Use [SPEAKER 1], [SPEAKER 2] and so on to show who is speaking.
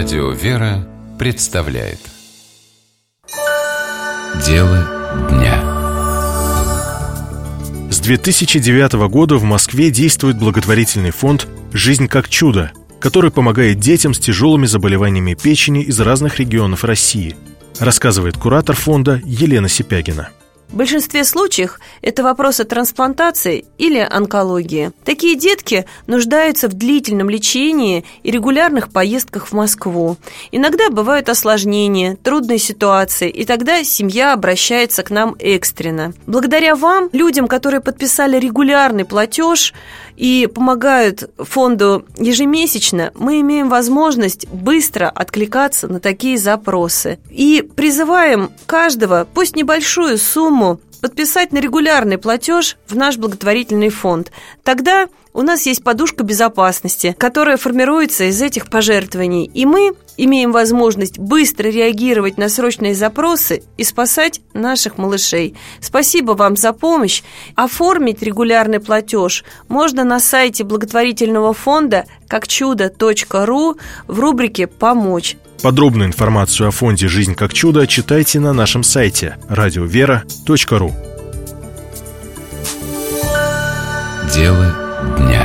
[SPEAKER 1] Радио «Вера» представляет Дело дня.
[SPEAKER 2] С 2009 года в Москве действует благотворительный фонд «Жизнь как чудо», который помогает детям с тяжелыми заболеваниями печени из разных регионов России, рассказывает куратор фонда Елена Сипягина.
[SPEAKER 3] В большинстве случаев это вопросы трансплантации или онкологии. Такие детки нуждаются в длительном лечении и регулярных поездках в Москву. Иногда бывают осложнения, трудные ситуации, и тогда семья обращается к нам экстренно. Благодаря вам, людям, которые подписали регулярный платеж и помогают фонду ежемесячно, мы имеем возможность быстро откликаться на такие запросы. И призываем каждого, пусть небольшую сумму, подписать на регулярный платеж в наш благотворительный фонд. Тогда у нас есть подушка безопасности, которая формируется из этих пожертвований. И мы имеем возможность быстро реагировать на срочные запросы и спасать наших малышей. Спасибо вам за помощь. Оформить регулярный платеж можно на сайте благотворительного фонда какчудо.ру в рубрике «Помочь».
[SPEAKER 2] Подробную информацию о фонде «Жизнь как чудо» читайте на нашем сайте радиовера.ру.
[SPEAKER 1] Дело дня.